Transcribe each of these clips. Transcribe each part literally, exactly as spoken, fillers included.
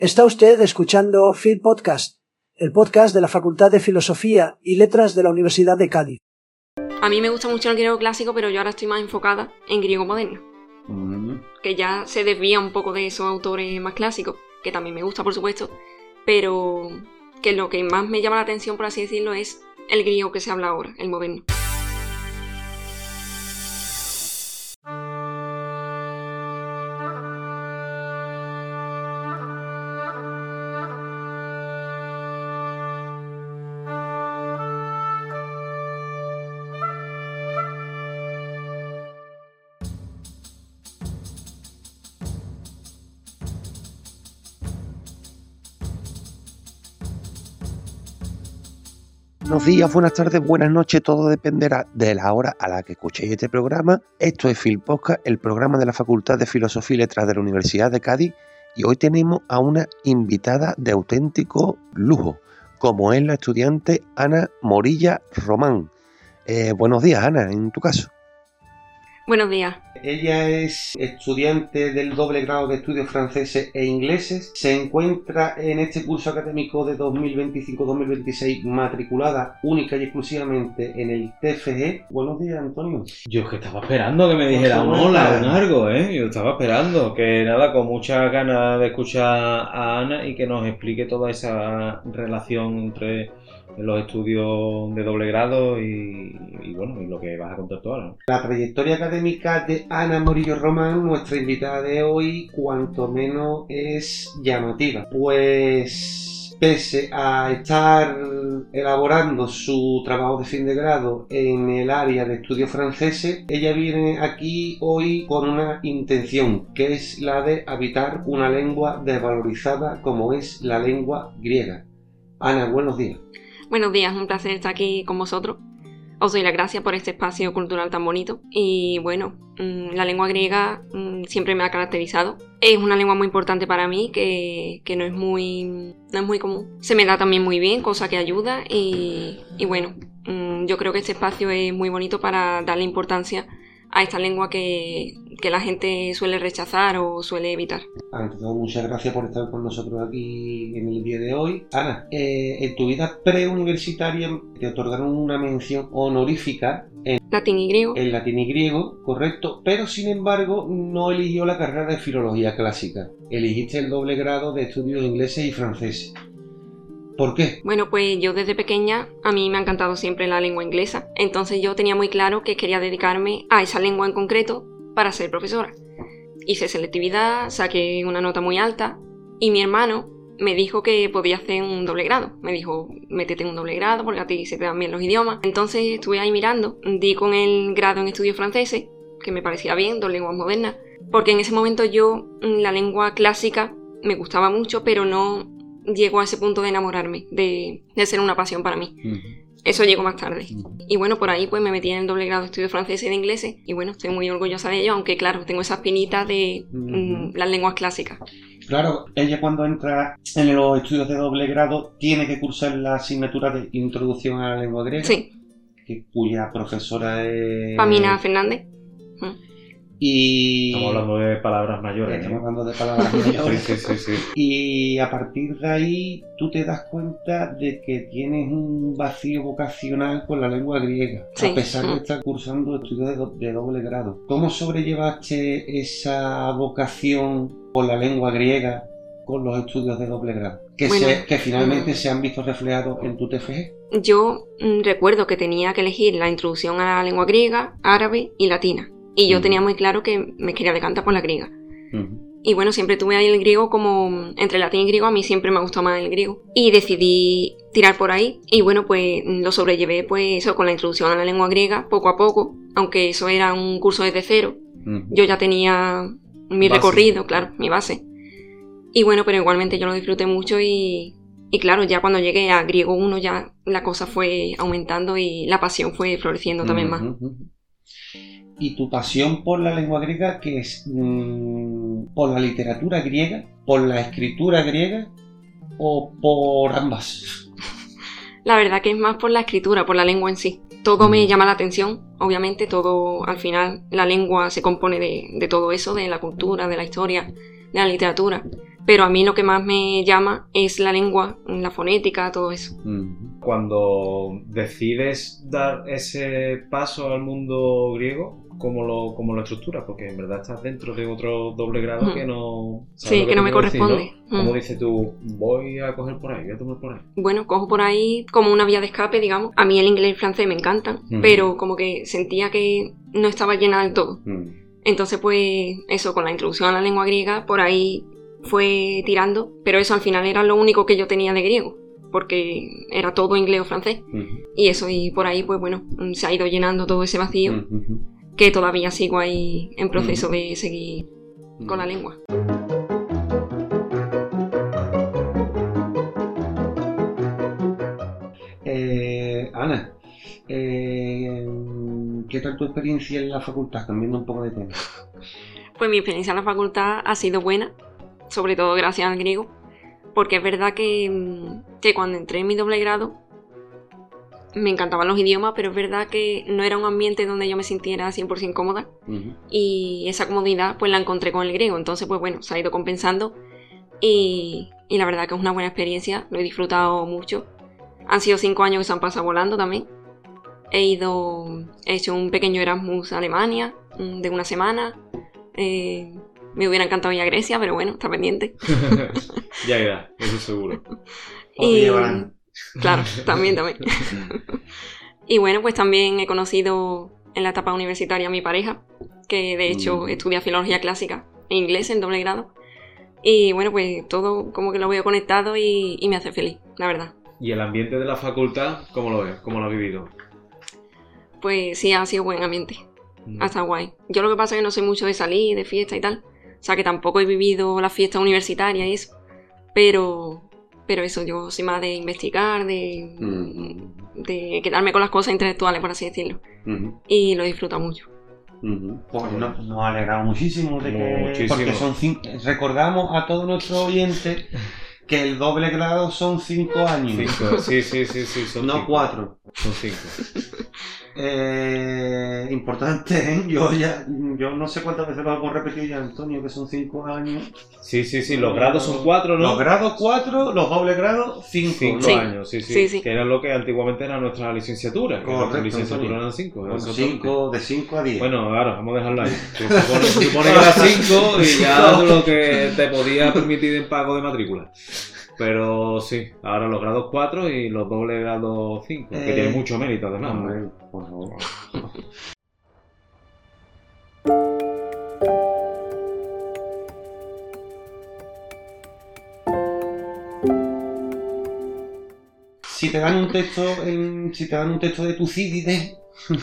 Está usted escuchando Phil Podcast, el podcast de la Facultad de Filosofía y Letras de la Universidad de Cádiz. A mí me gusta mucho el griego clásico, pero yo ahora estoy más enfocada en griego moderno. Mm. Que ya se desvía un poco de esos autores más clásicos, que también me gusta, por supuesto, pero que lo que más me llama la atención, por así decirlo, es el griego que se habla ahora, el moderno. Buenos días, buenas tardes, buenas noches, todo dependerá de la hora a la que escuchéis este programa. Esto es Phil Podcast, el programa de la Facultad de Filosofía y Letras de la Universidad de Cádiz, y hoy tenemos a una invitada de auténtico lujo, como es la estudiante Ana Morilla Román. Eh, buenos días, Ana, en tu caso. Buenos días. Ella es estudiante del doble grado de estudios franceses e ingleses. Se encuentra en este curso académico de dos mil veinticinco dos mil veintiséis matriculada única y exclusivamente en el T F G. Buenos días, Antonio. Yo que estaba esperando que me dijera un hola, un algo, ¿eh? Yo estaba esperando, que nada, con muchas ganas de escuchar a Ana y que nos explique toda esa relación entre los estudios de doble grado y, y bueno, y lo que vas a contar tú ahora, ¿no? La trayectoria académica de Ana Morilla Román, nuestra invitada de hoy, cuanto menos es llamativa, pues pese a estar elaborando su trabajo de fin de grado en el área de estudios franceses, ella viene aquí hoy con una intención, que es la de habitar una lengua desvalorizada como es la lengua griega. Ana, buenos días. Buenos días, un placer estar aquí con vosotros. Os doy las gracias por este espacio cultural tan bonito. Y bueno, la lengua griega siempre me ha caracterizado. Es una lengua muy importante para mí, que, que no es muy, no es muy común. Se me da también muy bien, cosa que ayuda. Y, y bueno, yo creo que este espacio es muy bonito para darle importancia a esta lengua que, que la gente suele rechazar o suele evitar. Ante todo, muchas gracias por estar con nosotros aquí en el día de hoy. Ana, eh, en tu vida preuniversitaria te otorgaron una mención honorífica en latín y griego. En latín y griego, correcto, pero sin embargo no eligió la carrera de filología clásica. Eligiste el doble grado de estudios ingleses y franceses. ¿Por qué? Bueno, pues yo desde pequeña a mí me ha encantado siempre la lengua inglesa, entonces yo tenía muy claro que quería dedicarme a esa lengua en concreto para ser profesora. Hice selectividad, saqué una nota muy alta y mi hermano me dijo que podía hacer un doble grado. Me dijo, métete en un doble grado porque a ti se te dan bien los idiomas. Entonces estuve ahí mirando, di con el grado en estudios franceses, que me parecía bien, dos lenguas modernas, porque en ese momento yo la lengua clásica me gustaba mucho, pero no llegó a ese punto de enamorarme, de, de ser una pasión para mí. Uh-huh. Eso llegó más tarde. Uh-huh. Y bueno, por ahí pues me metí en el doble grado de estudios franceses y de ingleses, y bueno, estoy muy orgullosa de ello, aunque claro, tengo esa espinita de uh-huh. mm, las lenguas clásicas. Claro, ella cuando entra en los estudios de doble grado tiene que cursar la asignatura de Introducción a la Lengua Griega, sí, que, cuya profesora es Pamina Fernández. Uh-huh. Y estamos hablando de palabras mayores. Estamos ¿no? hablando de palabras mayores. sí, sí, sí, sí. Y a partir de ahí tú te das cuenta de que tienes un vacío vocacional con la lengua griega, sí, a pesar de estar cursando estudios de, do de doble grado. ¿Cómo sobrellevaste esa vocación por la lengua griega con los estudios de doble grado? Que, bueno, se, que finalmente se han visto reflejados en tu T F G. Yo mm, recuerdo que tenía que elegir la introducción a la lengua griega, árabe y latina. Y yo uh-huh. tenía muy claro que me quería decantar por la griega. Uh-huh. Y bueno, siempre tuve ahí el griego como... Entre latín y griego a mí siempre me ha gustado más el griego. Y decidí tirar por ahí. Y bueno, pues lo sobrellevé pues eso con la introducción a la lengua griega, poco a poco. Aunque eso era un curso desde cero. Uh-huh. Yo ya tenía mi base. recorrido, claro, mi base. Y bueno, pero igualmente yo lo disfruté mucho y... Y claro, ya cuando llegué a griego uno ya la cosa fue aumentando y la pasión fue floreciendo uh-huh. también más. ¿Y tu pasión por la lengua griega, que es mmm, por la literatura griega, por la escritura griega o por ambas? La verdad que es más por la escritura, por la lengua en sí. Todo mm. me llama la atención, obviamente, todo al final la lengua se compone de, de todo eso, de la cultura, de la historia, de la literatura. Pero a mí lo que más me llama es la lengua, la fonética, todo eso. Cuando decides dar ese paso al mundo griego, ¿cómo lo, cómo lo estructuras? Porque en verdad estás dentro de otro doble grado mm. que no... Sí, que, que no me corresponde. Decir, ¿no? ¿Cómo mm. dices tú, voy a coger por ahí, voy a tomar por ahí? Bueno, cojo por ahí como una vía de escape, digamos. A mí el inglés y el francés me encantan, mm. pero como que sentía que no estaba llena del todo. Mm. Entonces, pues, eso, con la introducción a la lengua griega, por ahí fue tirando, pero eso al final era lo único que yo tenía de griego, porque era todo inglés o francés. Uh-huh. Y eso, y por ahí, pues bueno, se ha ido llenando todo ese vacío, uh-huh. que todavía sigo ahí en proceso uh-huh. de seguir uh-huh. con la lengua. Eh, Ana, eh, ¿qué tal tu experiencia en la facultad? Cambiando un poco de tema. Pues mi experiencia en la facultad ha sido buena, sobre todo gracias al griego, porque es verdad que, que cuando entré en mi doble grado me encantaban los idiomas, pero es verdad que no era un ambiente donde yo me sintiera cien por ciento cómoda uh-huh. y esa comodidad pues la encontré con el griego, entonces pues bueno, se ha ido compensando y, y la verdad que es una buena experiencia, lo he disfrutado mucho. Han sido cinco años que se han pasado volando también. He ido, he hecho un pequeño Erasmus a Alemania de una semana. Eh, me hubiera encantado ir a Grecia, pero bueno, está pendiente. Ya irá, eso seguro. Y, claro, también, también. Y bueno, pues también he conocido en la etapa universitaria a mi pareja, que de hecho mm. estudia filología clásica e inglés en doble grado. Y bueno, pues todo como que lo veo conectado y, y me hace feliz, la verdad. ¿Y el ambiente de la facultad, cómo lo ves? ¿Cómo lo has vivido? Pues sí, ha sido buen ambiente. Mm. Ha estado guay. Yo lo que pasa es que no soy mucho de salir, de fiesta y tal. O sea, que tampoco he vivido la fiesta universitaria y eso. Pero, pero eso, yo soy más de investigar, de, mm. de quedarme con las cosas intelectuales, por así decirlo. Mm. Y lo disfruto mucho. Mm-hmm. Pues no, nos ha alegrado muchísimo de que... Muchísimo. Porque son cinco... Recordamos a todos nuestros oyentes que el doble grado son cinco años. Cinco, sí, sí, sí, sí. Son no cinco. cuatro. Son cinco. Eh, importante, ¿eh? Yo ya, yo no sé cuántas veces lo hemos repetido ya, Antonio, que son cinco años. Sí, sí, sí, los grados son cuatro, ¿no? Los grados cuatro, los dobles grados cinco. Cinco sí. años, sí, sí, sí, sí. Que era lo que antiguamente era nuestra licenciatura. Que Correcto, nuestra licenciatura Antonio. eran cinco. Bueno, cinco, de cinco a diez. Bueno, claro, vamos a dejarlo ahí. Se supone, se supone que era cinco y ya lo que te podía permitir en pago de matrícula. Pero sí, ahora los grados cuatro y los dobles grados cinco, eh, que tiene mucho mérito además. Hombre, por favor. Si te dan un texto, en, si te dan un texto de Tucídides,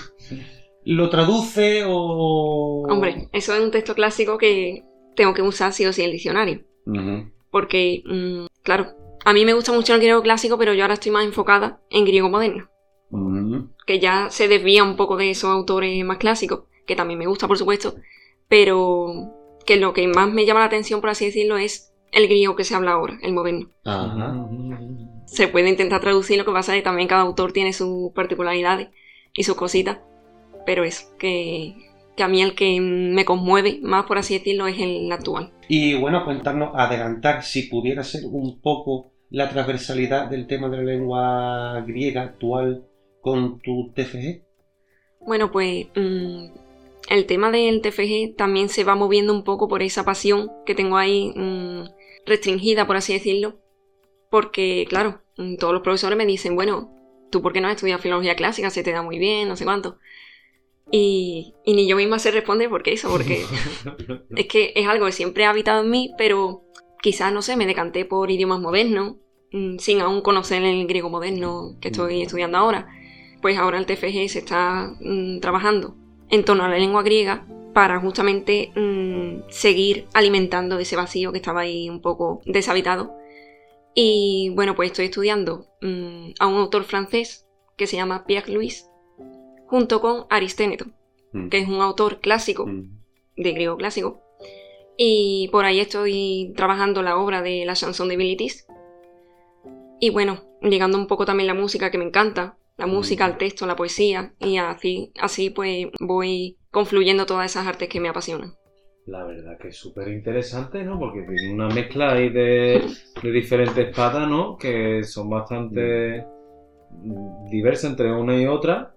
¿lo traduce o...? Hombre, eso es un texto clásico que tengo que usar sí o sí en el diccionario. Uh-huh. Porque, mmm, claro, a mí me gusta mucho el griego clásico, pero yo ahora estoy más enfocada en griego moderno. Uh-huh. Que ya se desvía un poco de esos autores más clásicos, que también me gusta, por supuesto, pero que lo que más me llama la atención, por así decirlo, es el griego que se habla ahora, el moderno. Uh-huh. Se puede intentar traducir, lo que pasa es que también cada autor tiene sus particularidades y sus cositas, pero es que... que a mí el que me conmueve más, por así decirlo, es el actual. Y bueno, contarnos, adelantar, si pudiera ser un poco la transversalidad del tema de la lengua griega actual con tu T F G. Bueno, pues mmm, el tema del T F G también se va moviendo un poco por esa pasión que tengo ahí mmm, restringida, por así decirlo, porque, claro, todos los profesores me dicen, bueno, ¿tú por qué no has estudiado filología clásica? Se te da muy bien, no sé cuánto. Y, y ni yo misma sé responder por qué eso, porque es que es algo que siempre ha habitado en mí, pero quizás, no sé, me decanté por idiomas modernos, sin aún conocer el griego moderno que estoy estudiando ahora. Pues ahora el T F G se está mmm, trabajando en torno a la lengua griega para justamente mmm, seguir alimentando ese vacío que estaba ahí un poco deshabitado. Y bueno, pues estoy estudiando mmm, a un autor francés que se llama Pierre Louis, junto con Aristéneto, mm. que es un autor clásico, mm. de griego clásico, y por ahí estoy trabajando la obra de la chanson de Bilitis, y bueno, llegando un poco también la música que me encanta, la música, el texto, la poesía, y así, así pues voy confluyendo todas esas artes que me apasionan. La verdad que es súper interesante, ¿no? Porque tiene una mezcla ahí de, de diferentes patas, ¿no? Que son bastante diversas entre una y otra.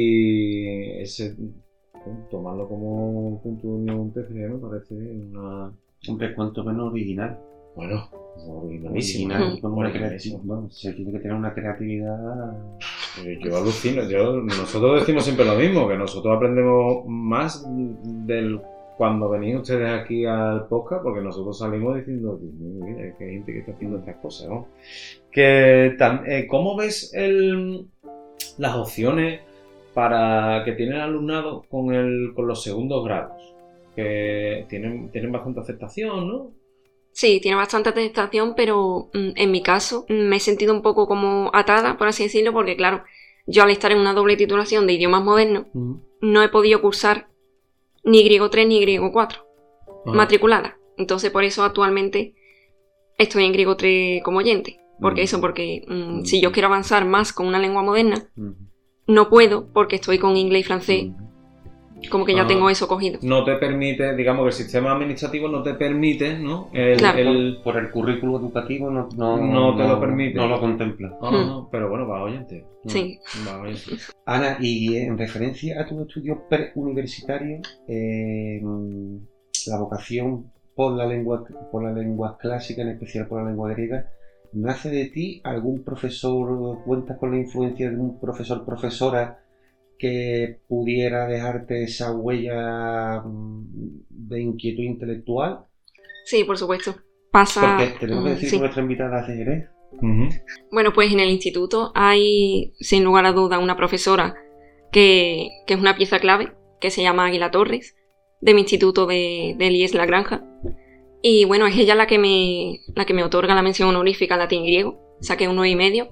Y ese, tomarlo como punto de unión T C E me parece una... Hombre, cuanto menos original. Bueno, originalísimo. Original, con una Originalísimo. creatividad. Bueno, se tiene que tener una creatividad. Eh, Yo alucino, yo, nosotros decimos siempre lo mismo, que nosotros aprendemos más del cuando venís ustedes aquí al podcast, porque nosotros salimos diciendo, Dios mío, mira, que hay gente que está haciendo estas cosas, ¿no? Que, tan, eh, ¿cómo ves el, las opciones para que tiene el alumnado con, el, con los segundos grados? Que tienen, tienen bastante aceptación, ¿no? Sí, tiene bastante aceptación, pero mm, en mi caso mm, me he sentido un poco como atada, por así decirlo, porque claro, yo al estar en una doble titulación de idiomas modernos, Uh-huh. no he podido cursar ni griego tres ni griego cuatro Ah. matriculada. Entonces por eso actualmente estoy en griego tres como oyente. Porque Mm. eso, porque mm, Mm. si yo quiero avanzar más con una lengua moderna, Uh-huh. no puedo porque estoy con inglés y francés, como que ya Ah. tengo eso cogido. No te permite, digamos que el sistema administrativo no te permite, ¿no? El, Claro. el- Por el currículo educativo no, no, No te lo permite. No lo contempla. Ah, no, pero bueno, va oyente. Sí. Va oyente. Ana, y en referencia a tus estudios preuniversitarios, eh, la vocación por la lengua, por la lengua clásica, en especial por la lengua griega, ¿nace de ti algún profesor, cuentas con la influencia de un profesor, profesora que pudiera dejarte esa huella mm, de inquietud intelectual? Sí, por supuesto. Pasa... Porque tenemos que mm, decir sí. que nuestra invitada es de Jerez. Ujú. Bueno, pues en el instituto hay, sin lugar a duda, una profesora que, que es una pieza clave, que se llama Águila Torres, de mi instituto de, de Elías La Granja. Y bueno, es ella la que me, la que me otorga la mención honorífica en latín y griego. Saqué un nueve y medio.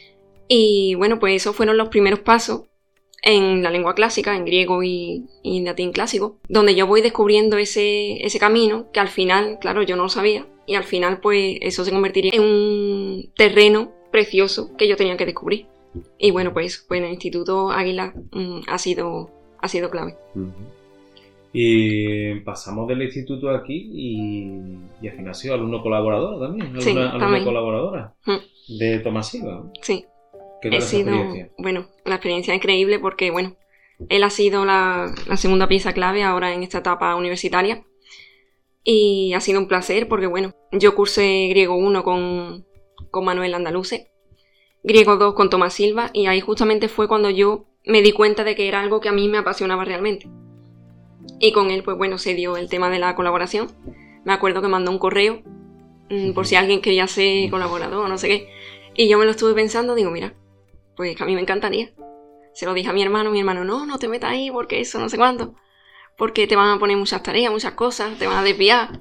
Y bueno, pues esos fueron los primeros pasos en la lengua clásica, en griego y, y en latín clásico, donde yo voy descubriendo ese, ese camino que al final, claro, yo no lo sabía, y al final pues eso se convertiría en un terreno precioso que yo tenía que descubrir. Y bueno, pues, pues en el Instituto Águila mm, ha, sido, ha sido clave. Y pasamos del instituto aquí y, y al final ha sido alumno colaborador también. Alumna, Sí, alumna también. colaboradora Mm. de Tomás Silva, ¿no? Sí, ¿Qué tal he esa sido, experiencia? bueno, la experiencia es increíble porque, bueno, él ha sido la, la segunda pieza clave ahora en esta etapa universitaria. Y ha sido un placer porque, bueno, yo cursé griego uno con, con Manuel Andaluce, griego dos con Tomás Silva, y ahí justamente fue cuando yo me di cuenta de que era algo que a mí me apasionaba realmente. Y con él, pues bueno, se dio el tema de la colaboración. Me acuerdo que mandó un correo mmm, por si alguien quería ser colaborador o no sé qué. Y yo me lo estuve pensando, digo, mira, pues que a mí me encantaría. Se lo dije a mi hermano, mi hermano, no, no te metas ahí porque eso, no sé cuánto. Porque te van a poner muchas tareas, muchas cosas, te van a desviar.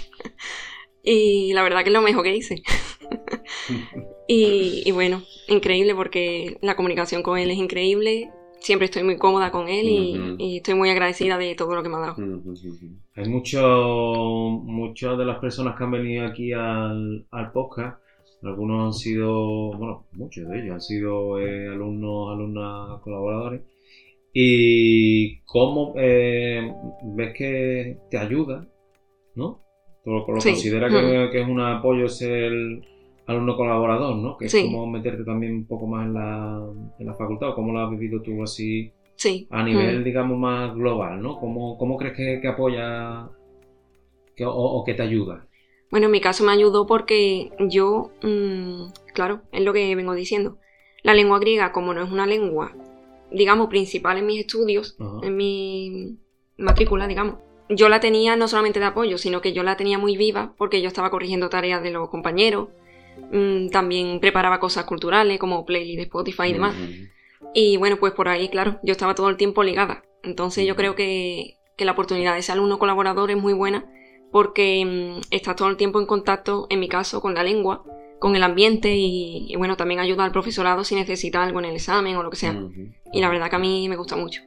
Y la verdad que es lo mejor que hice. y, y bueno, increíble porque la comunicación con él es increíble. Siempre estoy muy cómoda con él y, Ujú. y estoy muy agradecida de todo lo que me ha dado. Hay mucho, muchas de las personas que han venido aquí al, al podcast, algunos han sido, bueno, muchos de ellos han sido eh, alumnos, alumnas, colaboradores. Y cómo eh, ves que te ayuda, ¿no? Tú lo, lo Sí. consideras que, que es un apoyo ser el alumno colaborador, ¿no? Que es Sí. como meterte también un poco más en la, en la facultad, o cómo lo has vivido tú así Sí. a nivel, Mm. digamos, más global, ¿no? ¿Cómo, cómo crees que, que apoya que, o, o que te ayuda? Bueno, en mi caso me ayudó porque yo, mmm, claro, es lo que vengo diciendo. La lengua griega, como no es una lengua, digamos, principal en mis estudios, Ajá. en mi matrícula, digamos, yo la tenía no solamente de apoyo, sino que yo la tenía muy viva porque yo estaba corrigiendo tareas de los compañeros, mmm, también preparaba cosas culturales como playlist de Spotify y demás. Y bueno, pues por ahí, claro, yo estaba todo el tiempo ligada. Entonces yo creo que, que la oportunidad de ese alumno colaborador es muy buena porque mmm, estás todo el tiempo en contacto, en mi caso, con la lengua, con el ambiente y, y bueno, también ayuda al profesorado si necesita algo en el examen o lo que sea. Y la verdad que a mí me gusta mucho.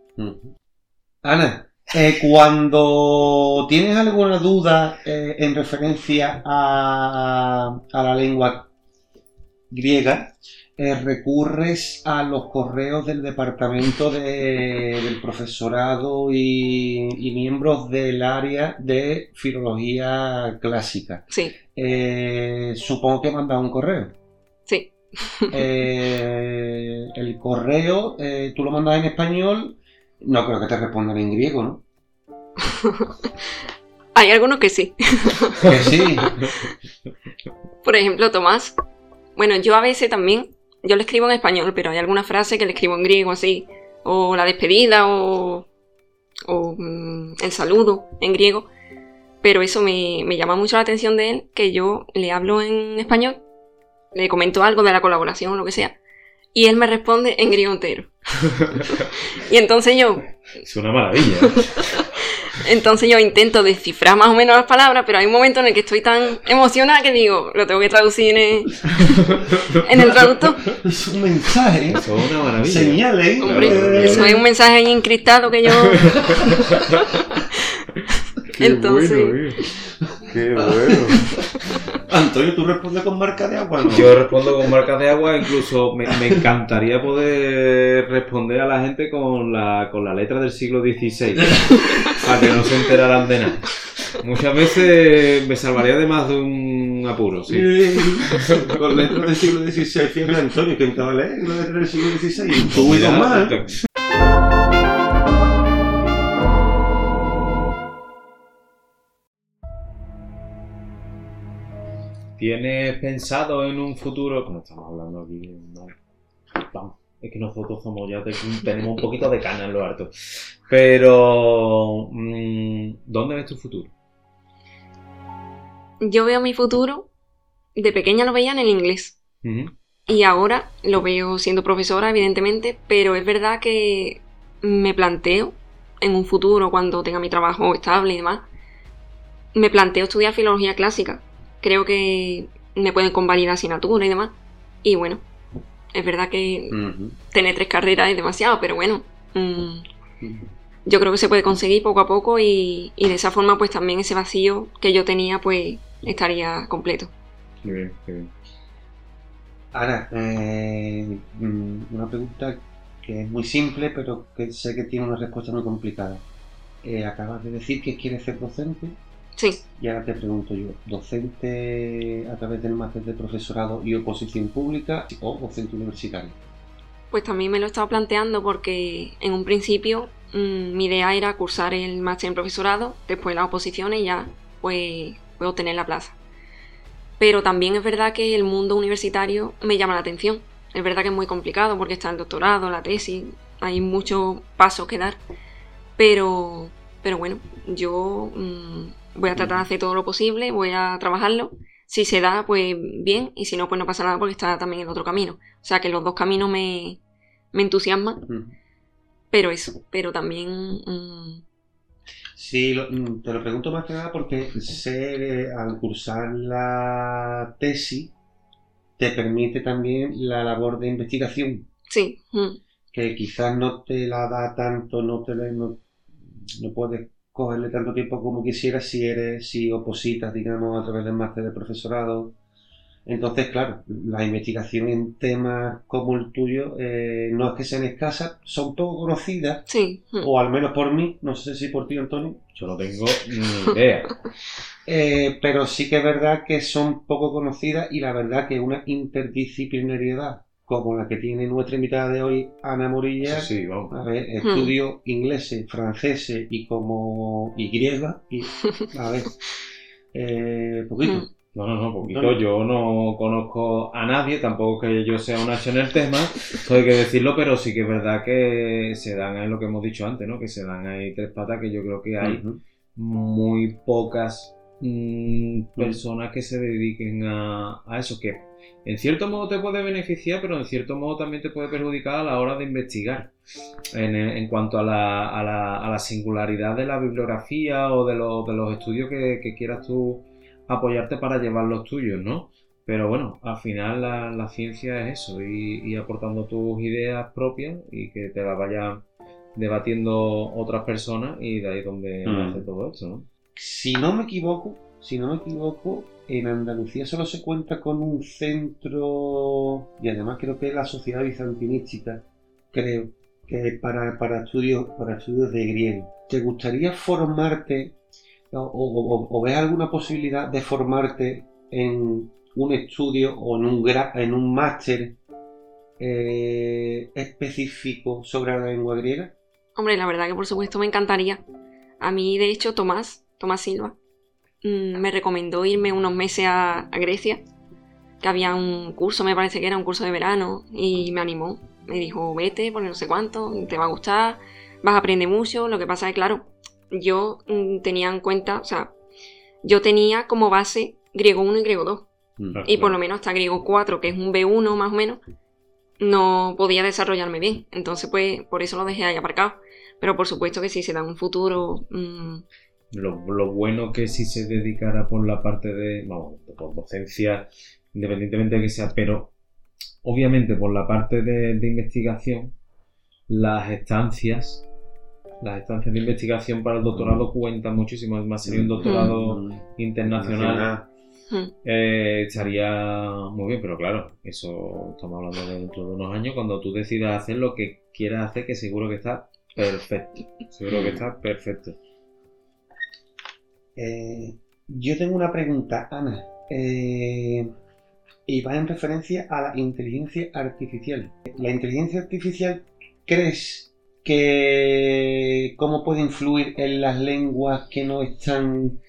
Ana, eh, cuando tienes alguna duda eh, en referencia a, a la lengua griega, eh, recurres a los correos del departamento de, del profesorado y, y miembros del área de filología clásica. Sí. Eh, supongo que mandas un correo. Sí. Eh, el correo, eh, tú lo mandas en español, no creo que te respondan en griego, ¿no? Hay algunos que sí. Que sí. Por ejemplo, Tomás. Bueno, yo a veces también, yo le escribo en español, pero hay alguna frase que le escribo en griego así. O la despedida, o, o mm, el saludo en griego. Pero eso me, me llama mucho la atención de él, que yo le hablo en español, le comento algo de la colaboración o lo que sea, y él me responde en griego entero. Y entonces yo... Es una maravilla. Entonces yo intento descifrar más o menos las palabras, pero hay un momento en el que estoy tan emocionada que digo, lo tengo que traducir en, en el traductor. Es un mensaje. Eso es una maravilla. Señales. Hombre, Eh, eso es un mensaje ahí encriptado que yo... Qué Entonces... bueno, qué bueno. Antonio, ¿tú respondes con marca de agua, no? Yo respondo con marcas de agua, incluso me, me encantaría poder responder a la gente con la, con la letra del siglo dieciséis, para que no se enteraran de nada. Muchas veces me salvaría de más de un apuro, sí. Con letras del siglo dieciséis, fíjate, Antonio, que intentaba leer las letras del siglo dieciséis. Tú y dos más. ¿Tienes pensado en un futuro? Como estamos hablando aquí, no. Vamos, es que nosotros somos ya te- tenemos un poquito de cana en lo harto. Pero mmm, ¿dónde ves tu futuro? Yo veo mi futuro, de pequeña lo veía en el inglés. Ujú. Y ahora lo veo siendo profesora, evidentemente, pero es verdad que me planteo en un futuro, cuando tenga mi trabajo estable y demás, me planteo estudiar filología clásica. Creo que me pueden convalidar asignatura y demás. Y bueno, es verdad que Ujú. tener tres carreras es demasiado, pero bueno, mm, yo creo que se puede conseguir poco a poco y, y de esa forma pues también ese vacío que yo tenía pues estaría completo. Qué bien, qué bien. Ahora, eh, mm, una pregunta que es muy simple, pero que sé que tiene una respuesta muy complicada. Eh, acabas de decir que quieres ser docente, Sí, y ahora te pregunto yo, ¿docente a través del máster de profesorado y oposición pública o docente universitario? pues también me lo he estado planteando porque en un principio mm, mi idea era cursar el máster en profesorado, después las oposiciones y ya pues puedo obtener la plaza. Pero también es verdad que el mundo universitario me llama la atención. Es verdad que es muy complicado porque está el doctorado, la tesis, hay muchos pasos que dar. Pero, pero bueno, yo mm, voy a tratar de hacer todo lo posible, voy a trabajarlo. Si se da, pues bien, y si no, pues no pasa nada porque está también el otro camino. O sea que los dos caminos me, me entusiasman, Ujú. pero eso, pero también... mm, Sí, lo- mm, te lo pregunto más que nada porque sé que al cursar la tesis te permite también la labor de investigación, sí, mm, que quizás no te la da tanto, no te la- no, no puedes cogerle tanto tiempo como quisieras si eres, si opositas, digamos, a través del máster de profesorado. Entonces, claro, la investigación en temas como el tuyo eh, no es que sean escasas, son poco conocidas, sí, mm, o al menos por mí, no sé si por ti, Antonio. Yo no tengo ni idea. Eh, pero sí que es verdad que son poco conocidas y la verdad que una interdisciplinariedad como la que tiene nuestra invitada de hoy, Ana Morilla, Sí, sí, vamos. a ver, estudio ingleses, franceses y como y griega, y a ver, eh, poquito. Mm. No, no, no, poquito. No. Yo no conozco a nadie, tampoco que yo sea un hacha en el tema, eso hay que decirlo, pero sí que es verdad que se dan ahí lo que hemos dicho antes, ¿no? Que se dan ahí tres patas, que yo creo que hay Ujú. muy pocas mm, personas que se dediquen a, a eso, que en cierto modo te puede beneficiar, pero en cierto modo también te puede perjudicar a la hora de investigar. En, en cuanto a la, a, la, a la singularidad de la bibliografía o de, los de los estudios que, que quieras tú apoyarte para llevar los tuyos, ¿no? Pero bueno, al final la, la ciencia es eso, y, y aportando tus ideas propias y que te las vayan debatiendo otras personas, y de ahí donde Mm. nace todo esto, ¿no? Si no me equivoco, si no me equivoco, en Andalucía solo se cuenta con un centro, y además creo que es la Sociedad Bizantinística, creo, que es para, para, estudios, para estudios de griego. ¿Te gustaría formarte o, o, o ves alguna posibilidad de formarte en un estudio o en un, gra, en un máster eh, específico sobre la lengua griega? Hombre, la verdad que por supuesto me encantaría. A mí, de hecho, Tomás, Tomás Silva, mmm, me recomendó irme unos meses a, a Grecia, que había un curso, me parece que era un curso de verano, y me animó. Me dijo, vete, porque no sé cuánto, te va a gustar, vas a aprender mucho. Lo que pasa es que, claro, yo mmm, tenía en cuenta, o sea, yo tenía como base griego uno y griego dos. Mm, y por lo menos hasta griego cuatro, que es un B uno más o menos, no podía desarrollarme bien. Entonces, pues, por eso lo dejé ahí aparcado. Pero por supuesto que si se da un futuro... Mmm... Lo, lo bueno que si se dedicara por la parte de... Vamos, por docencia, independientemente de que sea, pero obviamente por la parte de, de investigación, las estancias... Las estancias de investigación para el doctorado cuentan muchísimo. Más sería un doctorado mm. internacional. Eh, estaría muy bien, pero claro, eso estamos hablando de dentro de unos años, cuando tú decidas hacer lo que quieras hacer, que seguro que está perfecto. Seguro que está perfecto. Eh, yo tengo una pregunta, Ana, eh, y va en referencia a la inteligencia artificial. ¿La inteligencia artificial crees que cómo puede influir en las lenguas que no están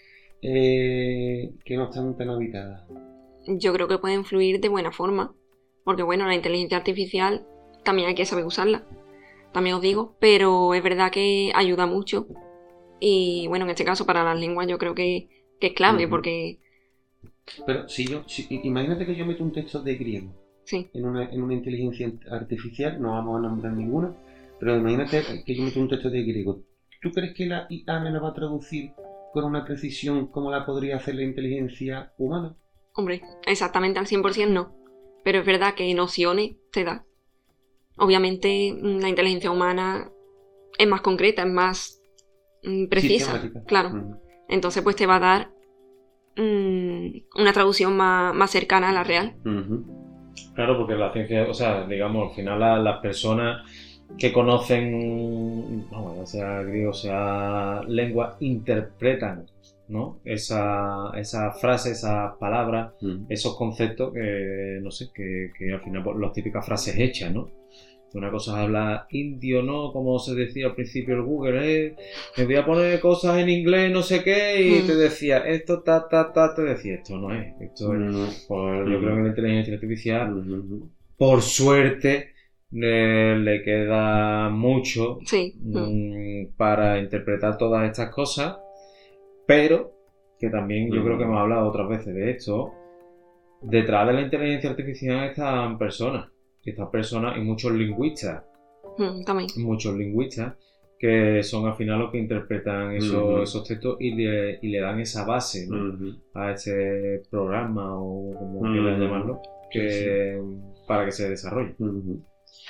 eh, que no están tan habitadas? Yo creo que puede influir de buena forma, porque bueno, la inteligencia artificial también hay que saber usarla, también os digo, pero es verdad que ayuda mucho. Y bueno, en este caso para las lenguas yo creo que, que es clave, uh-huh. porque... Pero si yo, si, imagínate que yo meto un texto de griego sí. en, una, en una inteligencia artificial, no vamos a nombrar ninguna, pero imagínate que yo meto un texto de griego. ¿Tú crees que la I A me lo va a traducir con una precisión como la podría hacer la inteligencia humana? Hombre, exactamente al cien por ciento no, pero es verdad que nociones te da. Obviamente la inteligencia humana es más concreta, es más precisa, claro. Uh-huh. Entonces pues te va a dar mmm, una traducción más, más cercana a la real. Uh-huh. Claro, porque la ciencia, o sea, digamos, al final la, las personas que conocen, no, ya sea griego, sea lengua, interpretan, ¿no? Esa, esa frase, esas palabras, uh-huh. esos conceptos que, no sé, que, que al final, pues, las típicas frases hechas, ¿no? Una cosa es hablar indio, ¿no? Como se decía al principio el Google, ¿eh? Me voy a poner cosas en inglés, no sé qué, y mm. te decía esto, ta, ta, ta, te decía esto no es. Esto mm. es. Pues mm. yo creo que la inteligencia artificial, mm. por suerte, eh, le queda mucho sí. mm, para interpretar todas estas cosas, pero que también yo mm. creo que hemos hablado otras veces de esto. Detrás de la inteligencia artificial están personas. Estas personas y muchos lingüistas, mm, también. muchos lingüistas que son al final los que interpretan esos, uh-huh. esos textos y le, y le dan esa base, ¿no? uh-huh. a este programa o como uh-huh. quieran llamarlo, que, sí. para que se desarrolle. Uh-huh.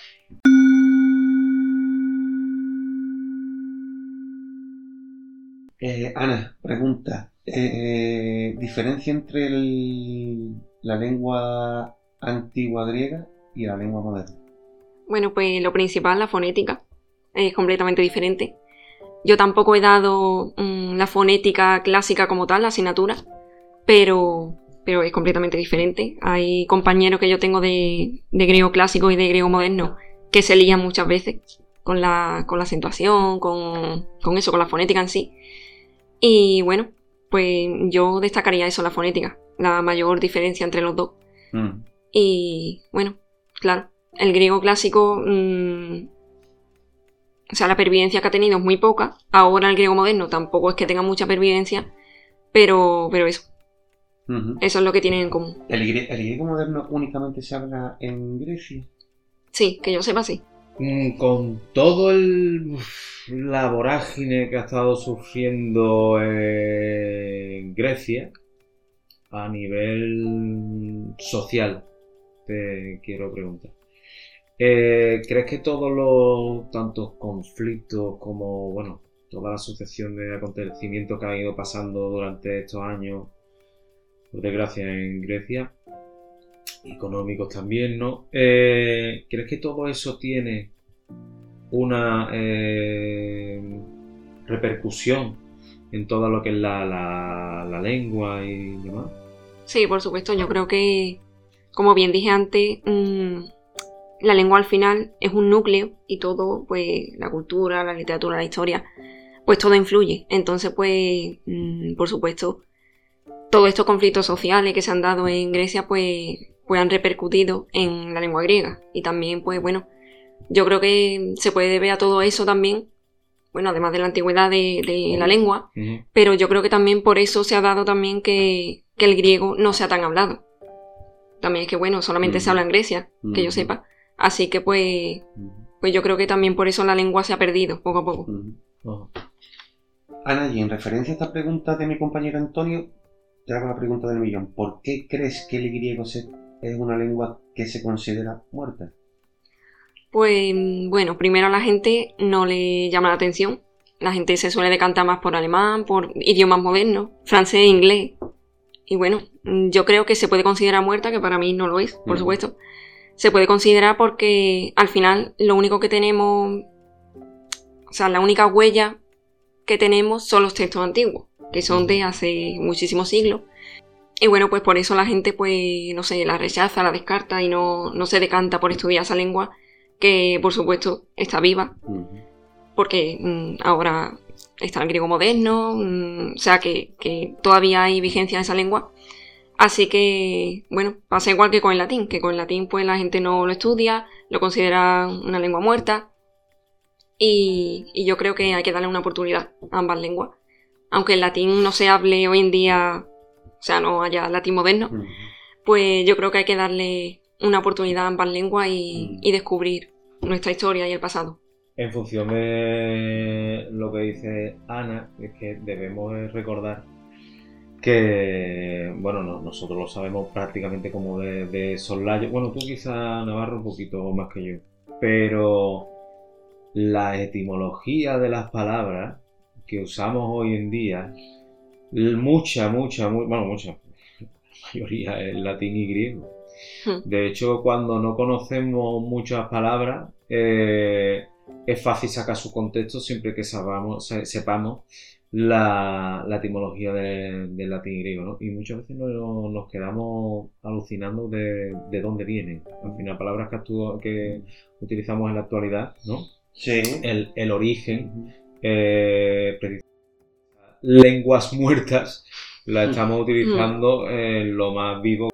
Eh, Ana, pregunta, eh, ¿diferencia entre el, la lengua antigua griega y la lengua moderna? Bueno, pues lo principal, la fonética, es completamente diferente. Yo tampoco he dado mmm, la fonética clásica como tal, la asignatura, pero, pero es completamente diferente. Hay compañeros que yo tengo de, de griego clásico y de griego moderno que se lían muchas veces con la, con la acentuación, con, con eso, con la fonética en sí. Y bueno, pues yo destacaría eso, la fonética, la mayor diferencia entre los dos. Mm. Y bueno, claro, el griego clásico, mmm, o sea, la pervivencia que ha tenido es muy poca. Ahora el griego moderno tampoco es que tenga mucha pervivencia, pero, pero eso. Uh-huh. Eso es lo que tienen en común. ¿El, grie- ¿El griego moderno únicamente se habla en Grecia? Sí, que yo sepa, sí. Mm, con todo el la vorágine que ha estado sufriendo en Grecia a nivel social, te quiero preguntar. Eh, ¿Crees que todos los tantos conflictos como, bueno, toda la sucesión de acontecimientos que han ido pasando durante estos años, por desgracia, en Grecia, económicos también, ¿no? Eh, ¿Crees que todo eso tiene una eh, repercusión en todo lo que es la, la, la lengua y demás? Sí, por supuesto. Yo creo que, como bien dije antes, mmm, la lengua al final es un núcleo y todo, pues la cultura, la literatura, la historia, pues todo influye. Entonces, pues, mmm, por supuesto, todos estos conflictos sociales que se han dado en Grecia, pues, pues han repercutido en la lengua griega. Y también, pues bueno, yo creo que se puede deber a todo eso también, bueno, además de la antigüedad de, de la lengua, uh-huh. pero yo creo que también por eso se ha dado también que, que el griego no sea tan hablado. También es que, bueno, solamente uh-huh. se habla en Grecia, uh-huh. que yo sepa. Así que, pues, pues yo creo que también por eso la lengua se ha perdido, poco a poco. Uh-huh. Uh-huh. Ana, y en referencia a esta pregunta de mi compañero Antonio, te hago la pregunta del millón. ¿Por qué crees que el griego se, es una lengua que se considera muerta? Pues, bueno, primero a la gente no le llama la atención. La gente se suele decantar más por alemán, por idiomas modernos, francés, inglés. Y bueno, yo creo que se puede considerar muerta, que para mí no lo es, por uh-huh. supuesto. Se puede considerar porque al final lo único que tenemos, o sea, la única huella que tenemos son los textos antiguos, que son de hace muchísimos siglos. Y bueno, pues por eso la gente, pues, no sé, la rechaza, la descarta y no, no se decanta por estudiar esa lengua, que por supuesto está viva, uh-huh. porque mmm, ahora está el griego moderno, mmm, o sea que, que todavía hay vigencia de esa lengua. Así que, bueno, pasa igual que con el latín, que con el latín pues la gente no lo estudia, lo considera una lengua muerta, y, y yo creo que hay que darle una oportunidad a ambas lenguas. Aunque el latín no se hable hoy en día, o sea, no haya latín moderno, uh-huh. pues yo creo que hay que darle una oportunidad a ambas lenguas y, y descubrir nuestra historia y el pasado. En función de lo que dice Ana, es que debemos recordar que, bueno, no, nosotros lo sabemos prácticamente como de, de soslayo. Bueno, tú quizá, Navarro, un poquito más que yo. Pero la etimología de las palabras que usamos hoy en día, mucha, mucha, muy, bueno, mucha, la mayoría es latín y griego. De hecho, cuando no conocemos muchas palabras, eh, es fácil sacar su contexto siempre que sabamos, se, sepamos la, la etimología del de latín y griego, ¿no? Y muchas veces nos, nos quedamos alucinando de, de dónde vienen. Al final, palabras que, actúo, que utilizamos en la actualidad, ¿no? Sí. El, el origen, eh, lenguas muertas, las estamos utilizando en lo más vivo.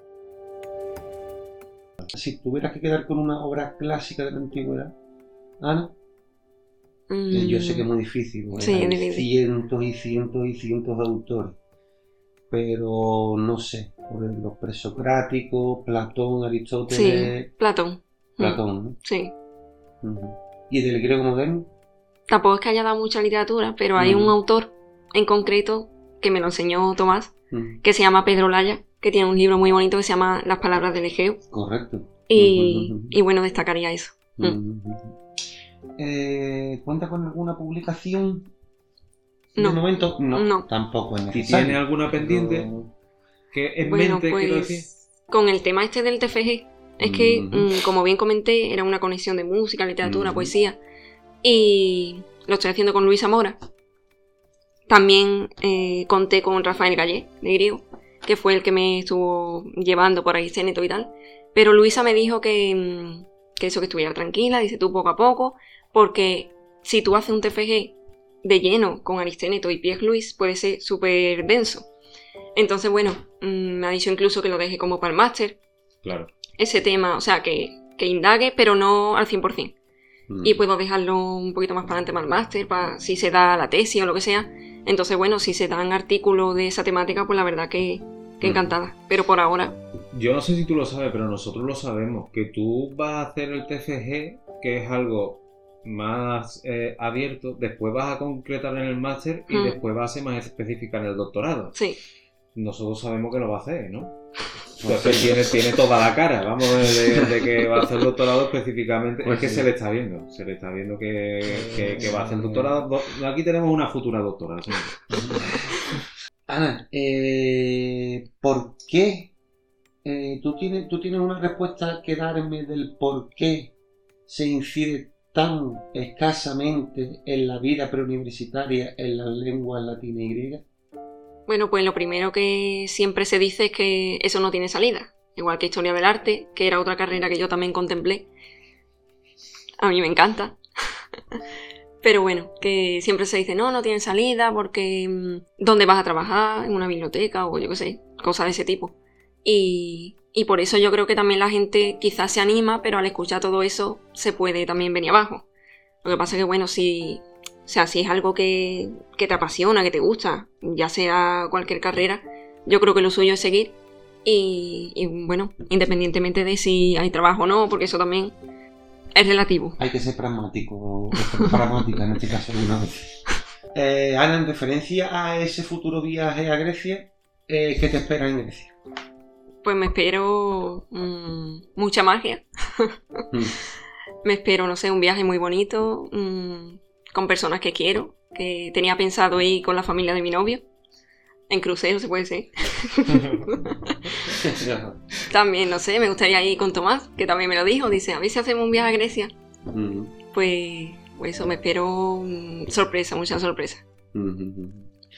Si tuvieras que quedar con una obra clásica de la antigüedad, Ana, mm. yo sé que es muy difícil, ¿no? Sí, Hay difícil. cientos y cientos y cientos de autores, pero no sé, por los presocráticos, Platón, Aristóteles... Sí, Platón. Platón, ¿no? Sí. Uh-huh. ¿Y del griego moderno? Tampoco es que haya dado mucha literatura, pero hay uh-huh. un autor en concreto que me lo enseñó Tomás, uh-huh. que se llama Pedro Laya, que tiene un libro muy bonito que se llama Las palabras del Egeo. Correcto. Y, uh-huh. y bueno, destacaría eso. Uh-huh. Uh-huh. Eh, ¿Cuenta con alguna publicación? No. De momento, no, no. Tampoco es necesario. necesario. ¿Tiene alguna pendiente? No. Que en bueno, mente, pues, quiero decir. Con el tema este del T F G, es uh-huh. que, mm, como bien comenté, era una conexión de música, literatura, uh-huh. poesía, y lo estoy haciendo con Luisa Mora. También eh, conté con Rafael Gallé, de griego, que fue el que me estuvo llevando por ahí Céneto y tal. Pero Luisa me dijo que, que eso, que estuviera tranquila, dice tú poco a poco, porque si tú haces un T F G de lleno con Aristéneto y Pierre Louis, puede ser súper denso. Entonces, bueno, mmm, me ha dicho incluso que lo deje como para el máster. Claro. Ese tema, o sea, que, que indague, pero no al cien por ciento. Mm. Y puedo dejarlo un poquito más para adelante para el máster, para si se da la tesis o lo que sea. Entonces, bueno, si se dan artículos de esa temática, pues la verdad que, que encantada. Mm. Pero por ahora... Yo no sé si tú lo sabes, pero nosotros lo sabemos, que tú vas a hacer el T F G, que es algo más eh, abierto, después vas a concretar en el máster y mm. después vas a ser más específica en el doctorado. Sí. Nosotros sabemos que lo va a hacer, ¿no? Entonces tiene, tiene toda la cara, vamos, de, de que va a hacer doctorado específicamente. Pues es que sí. se le está viendo, se le está viendo que, que, que va a hacer doctorado. Aquí tenemos una futura doctora. ¿Sí? Ana, eh, ¿por qué? Eh, ¿tú, tienes, ¿Tú tienes una respuesta que darme del por qué se incide tan escasamente en la vida preuniversitaria en las lenguas latina y griega? Bueno, pues lo primero que siempre se dice es que eso no tiene salida. Igual que Historia del Arte, que era otra carrera que yo también contemplé. A mí me encanta. Pero bueno, que siempre se dice, no, no tiene salida porque ¿dónde vas a trabajar? ¿En una biblioteca? O yo qué sé, cosas de ese tipo. Y, y por eso yo creo que también la gente quizás se anima, pero al escuchar todo eso se puede también venir abajo. Lo que pasa es que, bueno, si... O sea, si es algo que, que te apasiona, que te gusta, ya sea cualquier carrera, yo creo que lo suyo es seguir. Y, y bueno, independientemente de si hay trabajo o no, porque eso también es relativo. Hay que ser pragmático, pragmática en este caso alguna vez. Eh, Ana, en referencia a ese futuro viaje a Grecia, eh, ¿qué te espera en Grecia? Pues me espero mmm, mucha magia. mm. Me espero, no sé, un viaje muy bonito, mmm, con personas que quiero, que tenía pensado ir con la familia de mi novio. En crucero se puede decir. También, no sé, me gustaría ir con Tomás, que también me lo dijo. Dice, a ver si hacemos un viaje a Grecia. Uh-huh. Pues, pues eso, me espero um, sorpresa, mucha sorpresa. Uh-huh.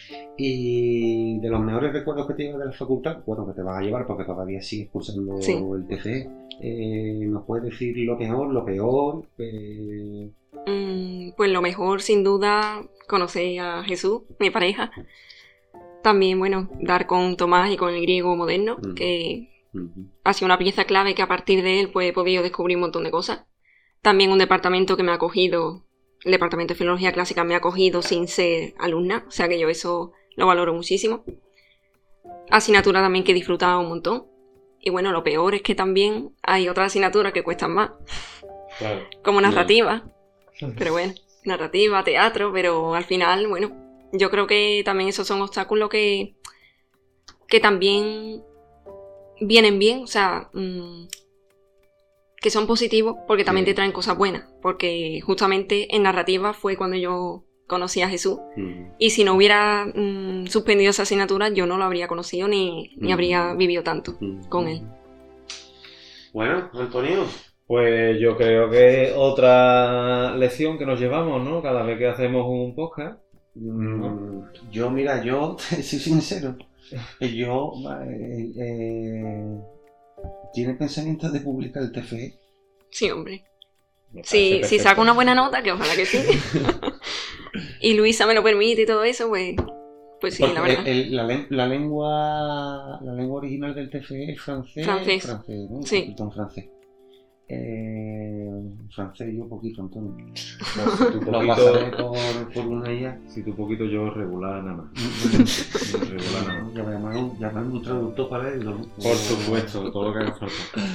Y de los mejores recuerdos que te llevas de la facultad, bueno, que te vas a llevar porque todavía sigues cursando sí. el T F E, eh, ¿nos puedes decir lo mejor, lo peor? Eh... Mm, pues lo mejor, sin duda, conocer a Jesús, mi pareja. También, bueno, dar con Tomás y con el griego moderno, uh-huh. que uh-huh. ha sido una pieza clave que a partir de él pues, he podido descubrir un montón de cosas. También un departamento que me ha acogido, el departamento de Filología Clásica me ha acogido sin ser alumna, o sea que yo eso lo valoro muchísimo. Asignatura también que he disfrutado un montón. Y bueno, lo peor es que también hay otras asignaturas que cuestan más, claro. como narrativa. Claro. Pero bueno, narrativa, teatro, pero al final, bueno, yo creo que también esos son obstáculos que, que también vienen bien, o sea, mmm, que son positivos porque también sí. te traen cosas buenas, porque justamente en narrativa fue cuando yo conocí a Jesús mm. y si no hubiera mmm, suspendido esa asignatura yo no lo habría conocido ni, ni mm. habría vivido tanto mm. con él. Bueno, Antonio. Pues yo creo que otra lección que nos llevamos, ¿no? Cada vez que hacemos un podcast. ¿No? Yo, mira, yo, soy sincero, yo, eh, eh, ¿tiene pensamientos de publicar el T F E? Sí, hombre. Si, si saco una buena nota, que ojalá que sí. Y Luisa me lo permite y todo eso, pues, pues sí, porque la verdad. El, la, la, lengua, la lengua original del T F E es francés. Francés. francés ¿no? Sí. En francés. Eh, francés yo poquito, Antonio. No, si tu poquito, lo pasaré por, por una ya. Si tu poquito yo regular nada más. regular nada más. Llamarme llamar un traductor para él. Por supuesto, todo lo que haga falta.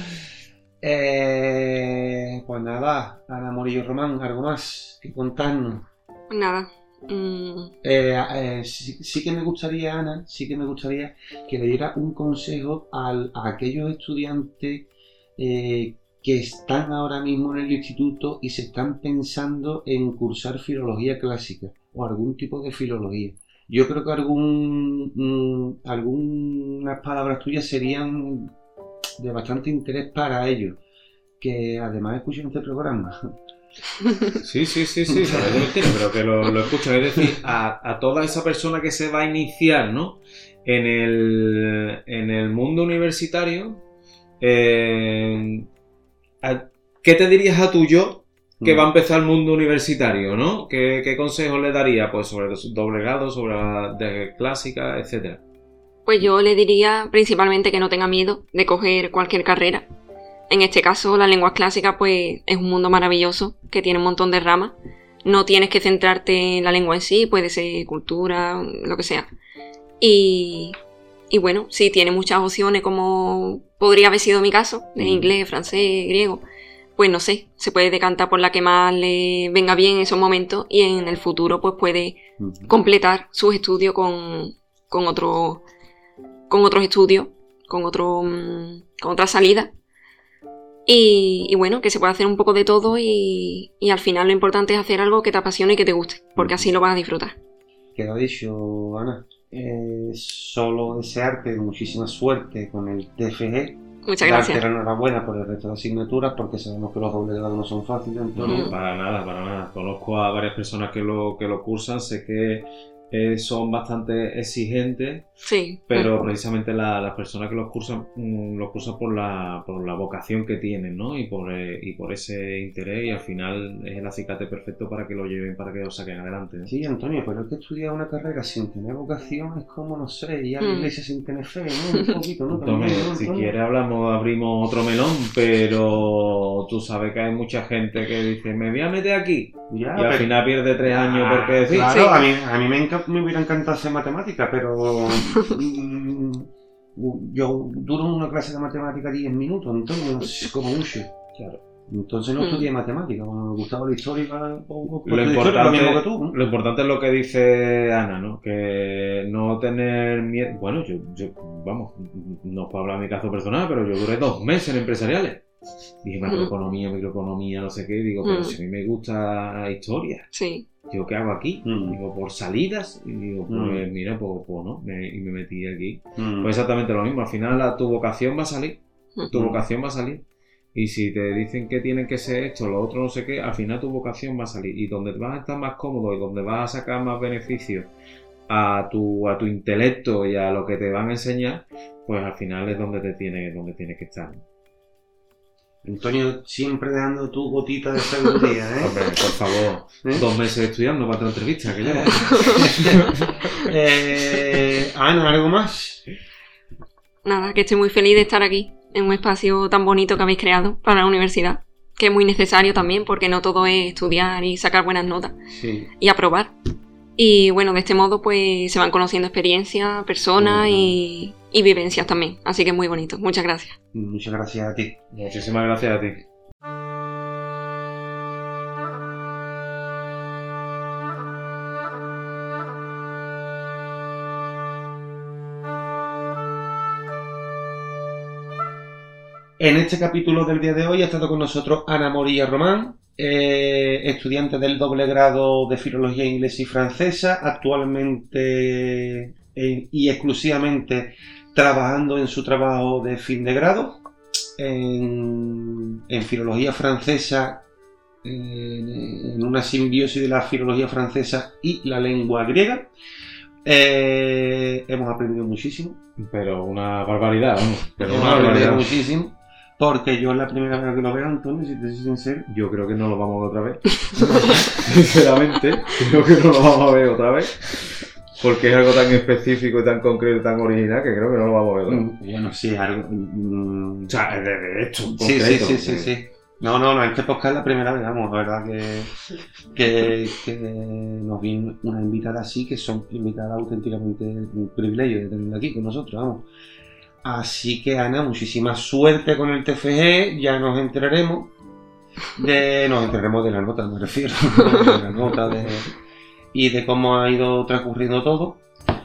Eh, pues nada, Ana Morillo Román, ¿algo más que contarnos? Nada. Mm. Eh, eh, sí, sí que me gustaría, Ana, sí que me gustaría que le diera un consejo al, a aquellos estudiantes eh, que están ahora mismo en el instituto y se están pensando en cursar filología clásica o algún tipo de filología. Yo creo que algún, mm, algunas palabras tuyas serían de bastante interés para ellos, que además escuchan este programa. Sí, sí, sí, sí, yo lo entiendo, pero que lo, lo escuchan. Es decir, a, a toda esa persona que se va a iniciar, ¿no? en, el, en el mundo universitario, eh, ¿qué te dirías a tu yo que va a empezar el mundo universitario, ¿no? ¿Qué, qué consejos le daría? Pues sobre doble grado, sobre la de clásica, etcétera. Pues yo le diría principalmente que no tenga miedo de coger cualquier carrera. En este caso, las lenguas clásicas, pues es un mundo maravilloso que tiene un montón de ramas. No tienes que centrarte en la lengua en sí, puede ser cultura, lo que sea. Y, y bueno, sí, tiene muchas opciones, como podría haber sido mi caso, de inglés, francés, griego. Pues no sé, se puede decantar por la que más le venga bien en esos momentos y en el futuro pues puede completar sus estudios con, con, otro, con otros estudios con, otro, con otra salida. Y, y bueno, que se puede hacer un poco de todo y, y al final lo importante es hacer algo que te apasione y que te guste, porque así lo vas a disfrutar. Queda dicho, Ana. Eh, solo desearte muchísima suerte con el T F G. Muchas gracias. Darte la enhorabuena por el resto de asignaturas, porque sabemos que los doblegados no son fáciles, Antonio. No, para nada, para nada. Conozco a varias personas que lo, que lo cursan, sé que eh, son bastante exigentes, sí. pero Mm. precisamente la, las personas que los cursan, mm, los cursan por la, por la vocación que tienen, ¿no? Y por, eh, y por ese interés, y al final es el acicate perfecto para que lo lleven, para que lo saquen adelante, ¿no? Sí, Antonio, pero es que estudiar una carrera sin tener vocación es como, no sé, ir a la Mm. iglesia sin tener fe, ¿no? Un poquito, ¿no? Entonces, También, ¿no, si Antonio? quieres hablamos, abrimos otro melón, pero tú sabes que hay mucha gente que dice, me voy a meter aquí, Ya, y al pero- final pierde tres años Ah, porque sí. Claro, Sí. a mí, a mí me, enca- me hubiera encantado hacer matemática, pero mm, yo duro una clase de matemática diez minutos, entonces como mucho. Claro. Entonces no Mm. estudié matemática, como me gustaba la historia, pues, Lo lo importante, mismo que tú, ¿no? lo importante es lo que dice Ana, ¿no? Que no tener miedo. Bueno, yo, yo, vamos, no puedo hablar de mi caso personal, pero yo duré dos meses en empresariales. Dije macroeconomía, microeconomía, no sé qué. Digo, pero Mm. si a mí me gusta historia, Sí. ¿yo qué hago aquí? Mm. Digo, por salidas. Y digo, pues Mm. mira, pues, pues no. Me- y me metí aquí. Mm. Pues exactamente lo mismo. Al final la, tu vocación va a salir. Tu Mm. vocación va a salir. Y si te dicen que tienen que ser esto, lo otro, no sé qué, al final tu vocación va a salir. Y donde vas a estar más cómodo y donde vas a sacar más beneficios a tu, a tu intelecto y a lo que te van a enseñar, pues al final es donde te tienes, donde tienes que estar. Antonio, siempre dejando tu gotita de sabiduría, ¿eh? Hombre, por favor, ¿Eh? dos meses estudiando para tu entrevista, que llevo. eh, Ana, ¿algo más? Nada, que estoy muy feliz de estar aquí, en un espacio tan bonito que habéis creado para la universidad, que es muy necesario también, porque no todo es estudiar y sacar buenas notas Sí. y aprobar. Y bueno, de este modo pues se van conociendo experiencias, personas y, y vivencias también, así que es muy bonito. Muchas gracias. Muchas gracias a ti. Muchísimas gracias a ti. En este capítulo del día de hoy ha estado con nosotros Ana Morilla Román, eh, estudiante del doble grado de Filología Inglesa y Francesa, actualmente eh, y exclusivamente trabajando en su trabajo de fin de grado en, en Filología Francesa, en, en una simbiosis de la Filología Francesa y la lengua griega. Eh, hemos aprendido muchísimo. Pero una barbaridad, vamos. Pero Hemos una aprendido barbaridad. muchísimo. Porque yo es la primera vez que lo veo, Antonio, si te soy sincero. Yo creo que no lo vamos a ver otra vez. Sinceramente, creo que no lo vamos a ver otra vez. Porque es algo tan específico y tan concreto y tan original que creo que no lo vamos a ver otra vez. Mm, Bueno, sí, algo. mm, O sea, de, de hecho, sí, concreto. sí, sí, sí, sí. No, no, no, este podcast es la primera vez, vamos, la verdad que, que, que nos viene una invitada así, que son invitadas auténticamente un privilegio de tenerla aquí con nosotros, vamos. Así que, Ana, muchísima suerte con el T F G, ya nos enteraremos de... Nos enteraremos de la nota, me refiero, de la nota de, y de cómo ha ido transcurriendo todo.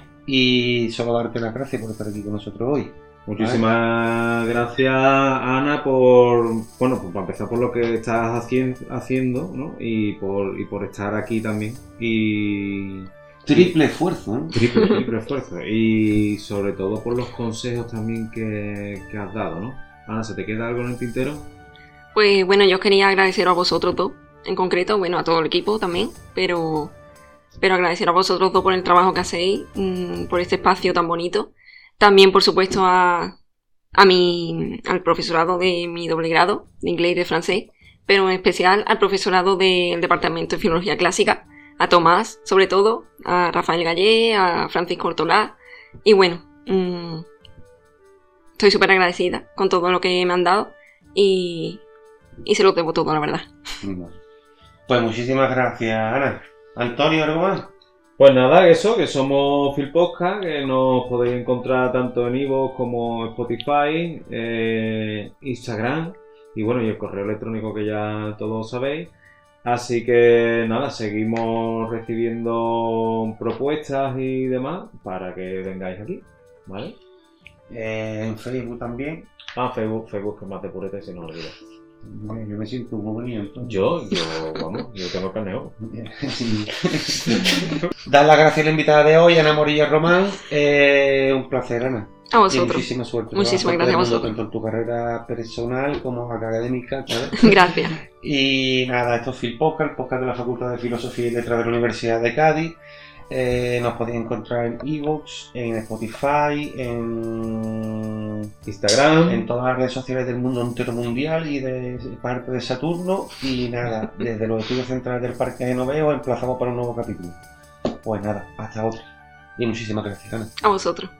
Y solo darte las gracias por estar aquí con nosotros hoy. Muchísimas gracias, Ana, por, bueno, pues para empezar por lo que estás hacien- haciendo, ¿no? Y por, y por estar aquí también. Y Triple esfuerzo, ¿eh? triple, triple esfuerzo. Y sobre todo por los consejos también que, que has dado, ¿no? Ana, ¿se te queda algo en el tintero? Pues bueno, yo quería agradecer a vosotros dos, en concreto, bueno, a todo el equipo también, pero, pero agradecer a vosotros dos por el trabajo que hacéis, mmm, por este espacio tan bonito. También, por supuesto, a, a mi, al profesorado de mi doble grado, de inglés y de francés, pero en especial al profesorado del Departamento de Filología Clásica, a Tomás, sobre todo, a Rafael Gallé, a Francisco Ortolá, y bueno, mmm, estoy súper agradecida con todo lo que me han dado y, y se lo debo todo, la verdad. Pues muchísimas gracias, Ana. Antonio, ¿algo más? Pues nada, eso, que somos Phil Podcast, que nos podéis encontrar tanto en iVoox como Spotify, eh, Instagram y bueno, y el correo electrónico que ya todos sabéis. Así que nada, seguimos recibiendo propuestas y demás para que vengáis aquí, ¿vale? Eh, en Facebook también. Ah, Facebook, Facebook que es más de pureta y se nos olvida. Yo me siento muy bonito. Yo, yo, vamos, yo tengo caneo. Dar las gracias a la invitada de hoy, Ana Morillo Román. Eh, un placer, Ana. A vosotros. Y muchísima suerte. Muchísimas gracias a vosotros. Tanto en tu carrera personal como académica. ¿sabes? Gracias. Y nada, esto es Phil Podcast, el podcast de la Facultad de Filosofía y Letras de la Universidad de Cádiz. Eh, nos podéis encontrar en iVoox, en Spotify, en Instagram, en todas las redes sociales del mundo entero mundial y de parte de Saturno. Y nada, desde los estudios centrales del Parque Genoveo emplazamos para un nuevo capítulo. Pues nada, hasta otra. Y muchísimas gracias, Ana. A vosotros.